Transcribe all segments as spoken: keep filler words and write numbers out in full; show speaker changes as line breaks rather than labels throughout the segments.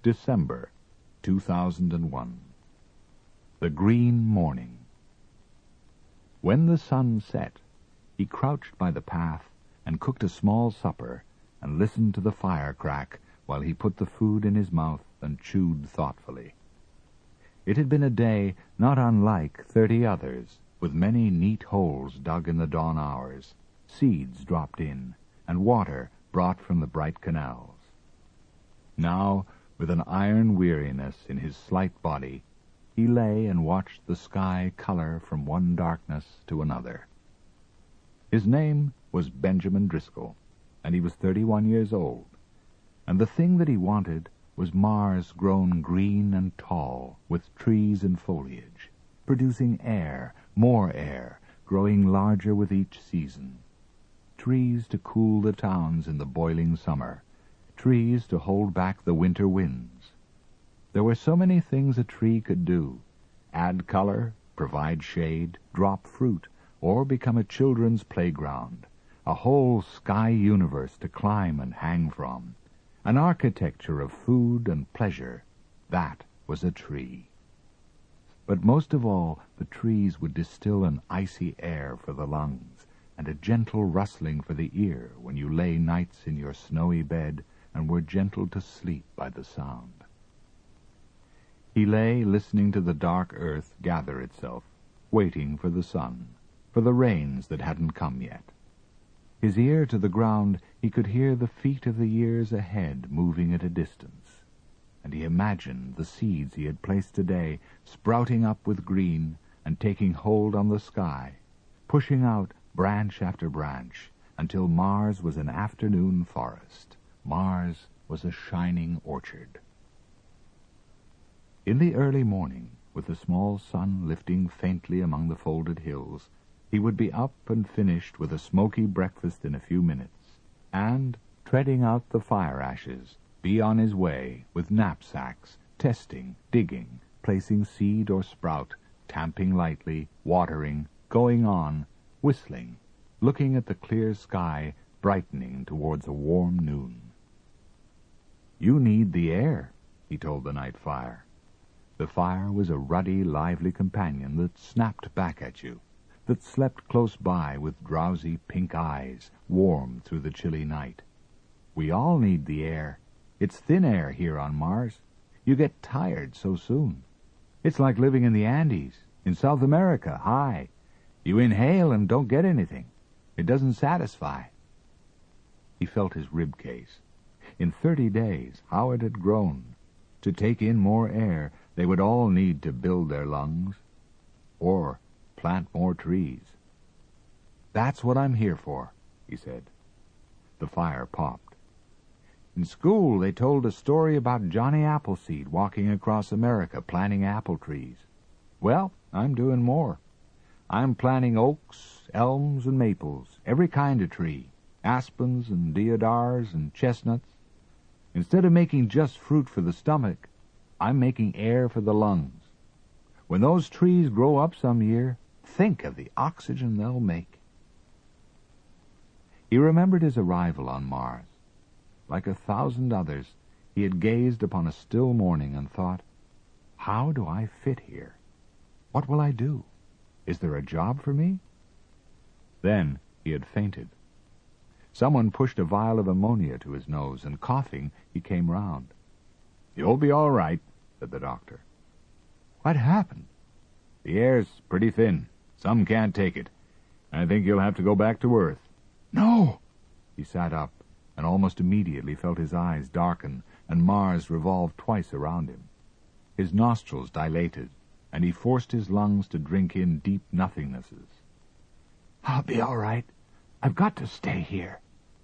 December, two thousand one. The Green Morning. When the sun set, he crouched by the path and cooked a small supper and listened to the fire crack while he put the food in his mouth and chewed thoughtfully. It had been a day not unlike thirty others, with many neat holes dug in the dawn hours, seeds dropped in, and water brought from the bright canals. Now, with an iron weariness in his slight body, he lay and watched the sky color from one darkness to another. His name was Benjamin Driscoll, and he was thirty-one years old, and the thing that he wanted was Mars grown green and tall, with trees and foliage, producing air, more air, growing larger with each season. Trees to cool the towns in the boiling summer, trees to hold back the winter winds. There were so many things a tree could do: add color, provide shade, drop fruit, or become a children's playground, a whole sky universe to climb and hang from, an architecture of food and pleasure. That was a tree. But most of all, the trees would distill an icy air for the lungs, and a gentle rustling for the ear when you lay nights in your snowy bed and were gentle to sleep by the sound. He lay listening to the dark earth gather itself, waiting for the sun, for the rains that hadn't come yet. His ear to the ground, he could hear the feet of the years ahead moving at a distance, and he imagined the seeds he had placed today sprouting up with green and taking hold on the sky, pushing out branch after branch, until Mars was an afternoon forest. Mars was a shining orchard. In the early morning, with the small sun lifting faintly among the folded hills, he would be up and finished with a smoky breakfast in a few minutes, and, treading out the fire ashes, be on his way with knapsacks, testing, digging, placing seed or sprout, tamping lightly, watering, going on, whistling, looking at the clear sky brightening towards a warm noon. "You need the air," he told the night fire. The fire was a ruddy, lively companion that snapped back at you, that slept close by with drowsy pink eyes, warm through the chilly night. "We all need the air. It's thin air here on Mars. You get tired so soon. It's like living in the Andes, in South America, high. You inhale and don't get anything. It doesn't satisfy." He felt his rib case. In thirty days, how it had grown. To take in more air, they would all need to build their lungs, or plant more trees. "That's what I'm here for," he said. The fire popped. "In school, they told a story about Johnny Appleseed walking across America planting apple trees. Well, I'm doing more. I'm planting oaks, elms, and maples, every kind of tree, aspens and deodars and chestnuts. Instead of making just fruit for the stomach, I'm making air for the lungs. When those trees grow up some year, think of the oxygen they'll make." He remembered his arrival on Mars. Like a thousand others, he had gazed upon a still morning and thought, "How do I fit here? What will I do? Is there a job for me?" Then he had fainted. Someone pushed a vial of ammonia to his nose, and coughing, he came round. "You'll be all right," said the doctor. "What happened?" "The air's pretty thin. Some can't take it. I think you'll have to go back to Earth." "No!" He sat up, and almost immediately felt his eyes darken, and Mars revolve twice around him. His nostrils dilated, and he forced his lungs to drink in deep nothingnesses. "I'll be all right. I've got to stay here."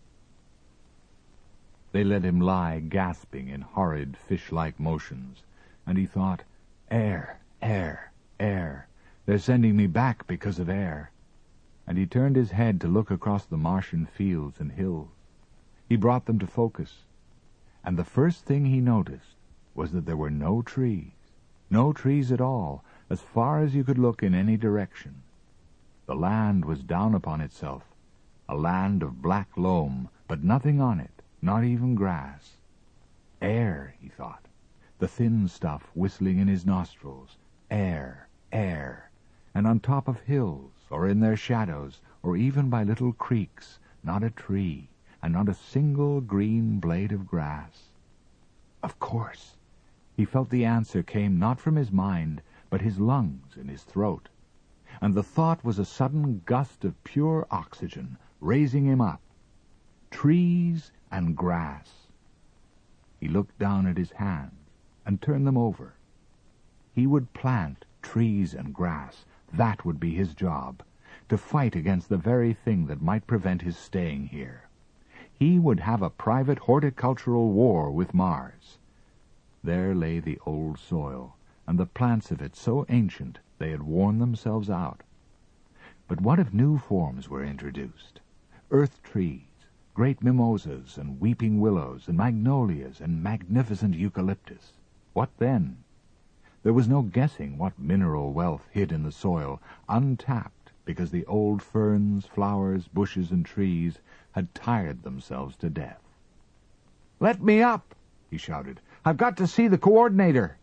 They let him lie gasping in horrid fish-like motions, and he thought, "Air, air, air. They're sending me back because of air." And he turned his head to look across the Martian fields and hills. He brought them to focus, and the first thing he noticed was that there were no trees, no trees at all, as far as you could look in any direction. The land was down upon itself, a land of black loam, but nothing on it, not even grass. Air, he thought. the thin stuff whistling in his nostrils. Air, air. And on top of hills, or in their shadows, or even by little creeks, not a tree, and not a single green blade of grass. Of course. He felt the answer came not from his mind, but his lungs and his throat. And the thought was a sudden gust of pure oxygen, raising him up. Trees and grass. He looked down at his hands and turned them over. He would plant trees and grass. That would be his job, to fight against the very thing that might prevent his staying here. He would have a private horticultural war with Mars. There lay the old soil, and the plants of it so ancient they had worn themselves out. But what if new forms were introduced? Earth trees, great mimosas and weeping willows and magnolias and magnificent eucalyptus. What then? There was no guessing what mineral wealth hid in the soil, untapped because the old ferns, flowers, bushes, and trees had tired themselves to death. "Let me up!" he shouted. "I've got to see the coordinator."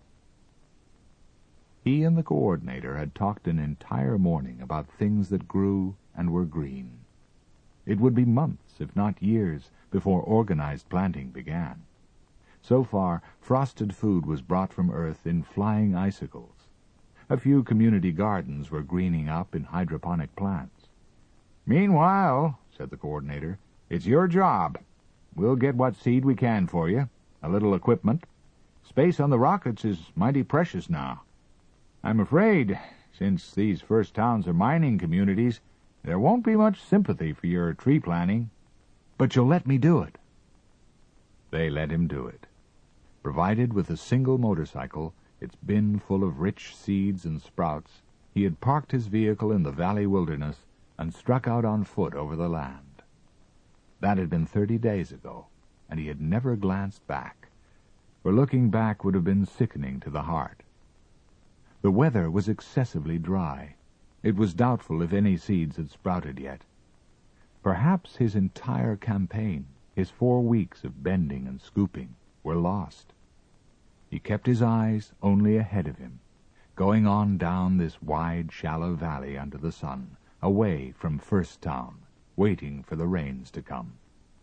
He and the coordinator had talked an entire morning about things that grew and were green. It would be months, if not years, before organized planting began. So far, frosted food was brought from Earth in flying icicles. A few community gardens were greening up in hydroponic plants. "Meanwhile," said the coordinator, "it's your job. We'll get what seed we can for you, a little equipment. Space on the rockets is mighty precious now. I'm afraid, since these first towns are mining communities, there won't be much sympathy for your tree planting. But you'll let me do it." They let him do it. Provided with a single motorcycle, its bin full of rich seeds and sprouts, he had parked his vehicle in the valley wilderness and struck out on foot over the land. That had been thirty days ago, and he had never glanced back, for looking back would have been sickening to the heart. The weather was excessively dry. It was doubtful if any seeds had sprouted yet. Perhaps his entire campaign, his four weeks of bending and scooping, were lost. He kept his eyes only ahead of him, going on down this wide, shallow valley under the sun, away from First Town, waiting for the rains to come.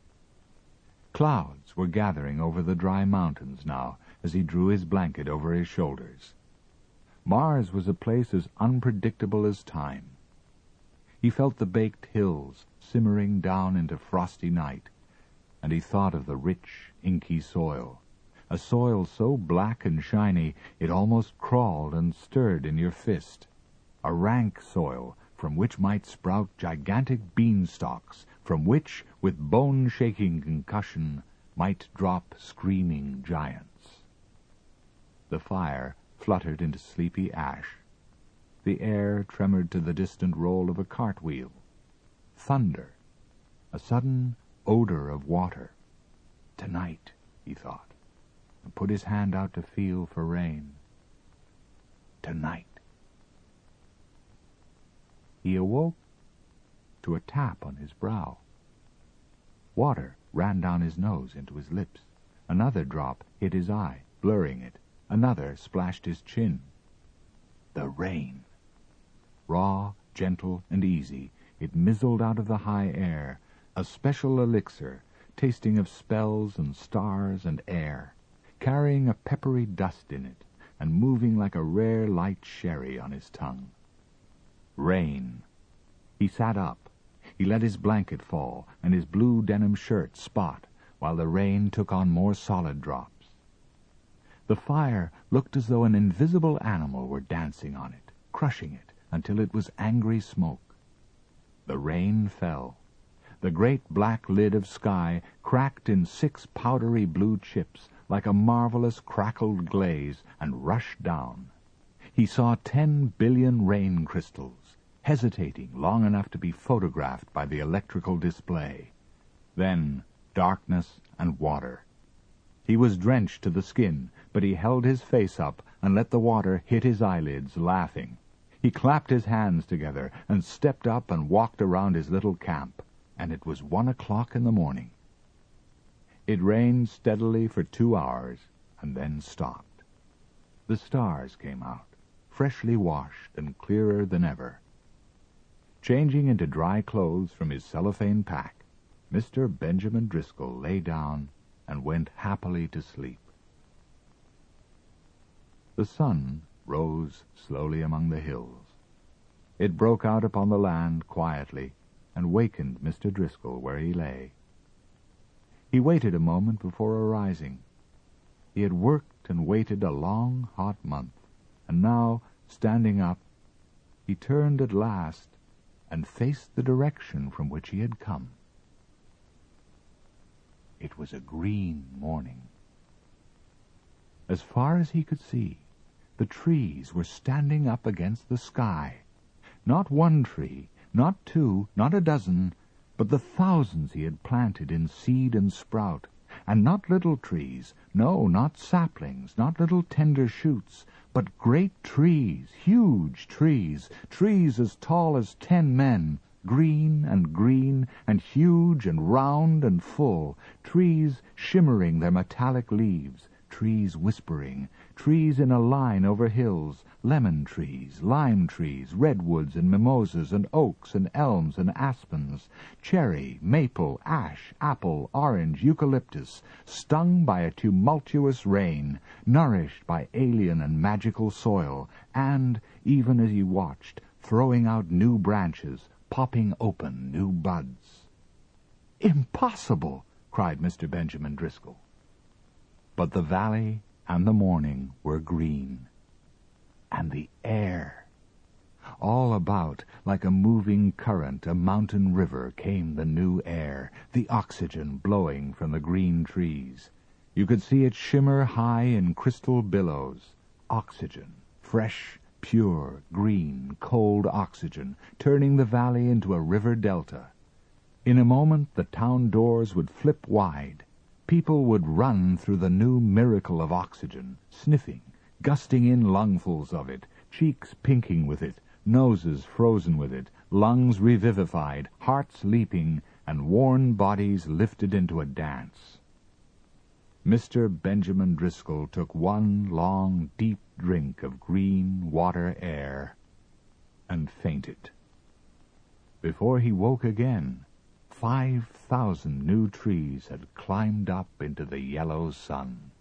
Clouds were gathering over the dry mountains now as he drew his blanket over his shoulders. Mars was a place as unpredictable as time. He felt the baked hills simmering down into frosty night, and he thought of the rich, inky soil, a soil so black and shiny it almost crawled and stirred in your fist, a rank soil from which might sprout gigantic beanstalks, from which, with bone-shaking concussion, might drop screaming giants. The fire fluttered into sleepy ash. The air tremored to the distant roll of a cartwheel. Thunder. A sudden odor of water. Tonight, he thought, and put his hand out to feel for rain. Tonight. He awoke to a tap on his brow. Water ran down his nose into his lips. Another drop hit his eye, blurring it. Another splashed his chin. The rain. Raw, gentle, and easy, it mizzled out of the high air, a special elixir, tasting of spells and stars and air, carrying a peppery dust in it, and moving like a rare light sherry on his tongue. Rain. He sat up. He let his blanket fall, and his blue denim shirt spot, while the rain took on more solid drops. The fire looked as though an invisible animal were dancing on it, crushing it, until it was angry smoke. The rain fell. The great black lid of sky cracked in six powdery blue chips like a marvelous crackled glaze and rushed down. He saw ten billion rain crystals, hesitating long enough to be photographed by the electrical display. Then darkness and water. He was drenched to the skin, but he held his face up and let the water hit his eyelids, laughing. He clapped his hands together and stepped up and walked around his little camp, and it was one o'clock in the morning. It rained steadily for two hours and then stopped. The stars came out, freshly washed and clearer than ever. Changing into dry clothes from his cellophane pack, Mister Benjamin Driscoll lay down and went happily to sleep. The sun rose slowly among the hills. It broke out upon the land quietly and wakened Mister Driscoll where he lay. He waited a moment before arising. He had worked and waited a long, hot month, and now, standing up, he turned at last and faced the direction from which he had come. It was a green morning. As far as he could see, the trees were standing up against the sky. Not one tree, not two, not a dozen, but the thousands he had planted in seed and sprout, and not little trees, no, not saplings, not little tender shoots, but great trees, huge trees, trees as tall as ten men, green and green and huge and round and full, trees shimmering their metallic leaves, trees whispering, trees in a line over hills, lemon trees, lime trees, redwoods and mimosas and oaks and elms and aspens, cherry, maple, ash, apple, orange, eucalyptus, stung by a tumultuous rain, nourished by alien and magical soil, and, even as he watched, throwing out new branches, popping open new buds. "Impossible!" cried Mister Benjamin Driscoll. But the valley and the morning were green. And the air. All about, like a moving current, a mountain river, came the new air, the oxygen blowing from the green trees. You could see it shimmer high in crystal billows. Oxygen, fresh, pure, green, cold oxygen, turning the valley into a river delta. In a moment the town doors would flip wide. People would run through the new miracle of oxygen, sniffing, gusting in lungfuls of it, cheeks pinking with it, noses frozen with it, lungs revivified, hearts leaping, and worn bodies lifted into a dance. Mister Benjamin Driscoll took one long, deep drink of green water air and fainted. Before he woke again, Five thousand new trees had climbed up into the yellow sun.